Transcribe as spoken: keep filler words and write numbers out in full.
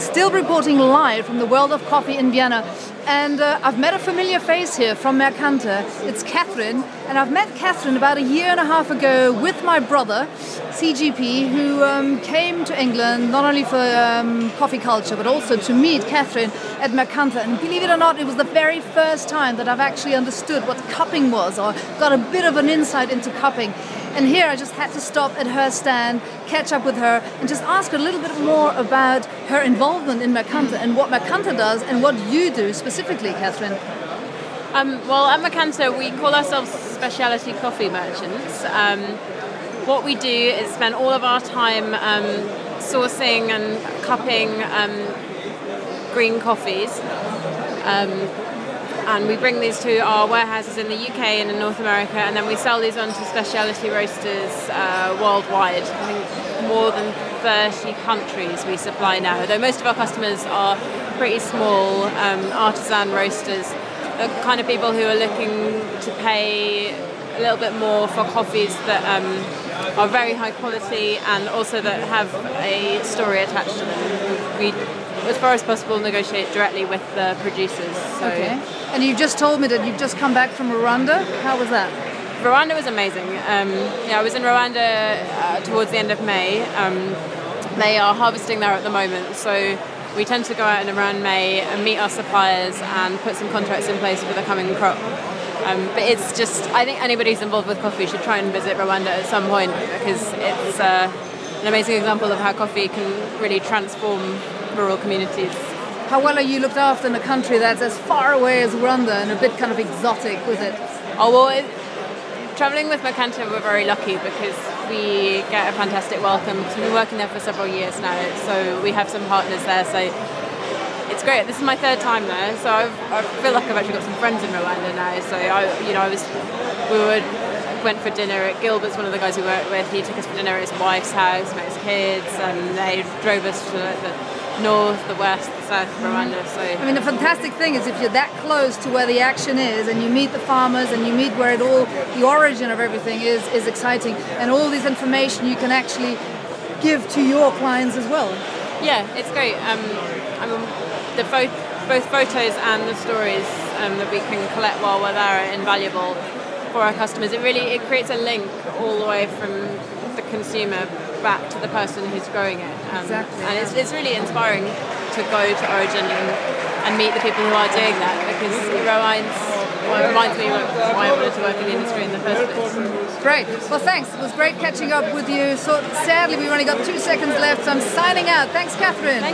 Still reporting live from the world of coffee in Vienna, and uh, I've met a familiar face here from Mercante. It's Catherine, and I've met Catherine about a year and a half ago with my brother, C G P, who um, came to England not only for um, coffee culture but also to meet Catherine at Mercante. And believe it or not, it was the very first time that I've actually understood what cupping was, or got a bit of an insight into cupping. And here I just had to stop at her stand, catch up with her, and just ask her a little bit more about her involvement in Mercante and what Mercante does and what you do specifically, Catherine. Um, well, at Mercante, we call ourselves specialty coffee merchants. Um, what we do is spend all of our time um, sourcing and cupping um, green coffees. Um, And we bring these to our warehouses in the U K and in North America, and then we sell these on to specialty roasters uh, worldwide. I think more than thirty countries we supply now, though most of our customers are pretty small um, artisan roasters, the kind of people who are looking to pay a little bit more for coffees that um, are very high quality and also that have a story attached to them. We, as far as possible, negotiate directly with the producers. So. Okay. And you just told me that you've just come back from Rwanda. How was that? Rwanda was amazing. Um, yeah, I was in Rwanda uh, towards the end of May. Um, they are harvesting there at the moment, so we tend to go out in around May and meet our suppliers and put some contracts in place for the coming crop. Um, but it's just, I think anybody who's involved with coffee should try and visit Rwanda at some point, because it's uh, an amazing example of how coffee can really transform rural communities. How well are you looked after in a country that's as far away as Rwanda and a bit kind of exotic with it? Oh, well, it, travelling with Mercante, we're very lucky because we get a fantastic welcome. We've been working there for several years now, so we have some partners there, so it's great. This is my third time there, so I've, I feel like I've actually got some friends in Rwanda now. So I, you know, I was, we would, went for dinner at Gilbert's, one of the guys we worked with. He took us for dinner at his wife's house, met his kids, and they drove us to the north, the west, the south of Rwanda. So I mean, the fantastic thing is if you're that close to where the action is and you meet the farmers and you meet where it all, the origin of everything is, is exciting, and all this information you can actually give to your clients as well. Yeah, it's great. Um, I mean, the pho- both photos and the stories um, that we can collect while we're there are invaluable for our customers. It really it creates a link all the way from the consumer back to the person who's growing it. Um, exactly. And it's, it's really inspiring to go to Origin and, and meet the people who are doing that, because it reminds, well, it reminds me of why I wanted to work in the industry in the first place. Great. Well, thanks. It was great catching up with you. So sadly, we've only got two seconds left, so I'm signing out. Thanks, Catherine. Thank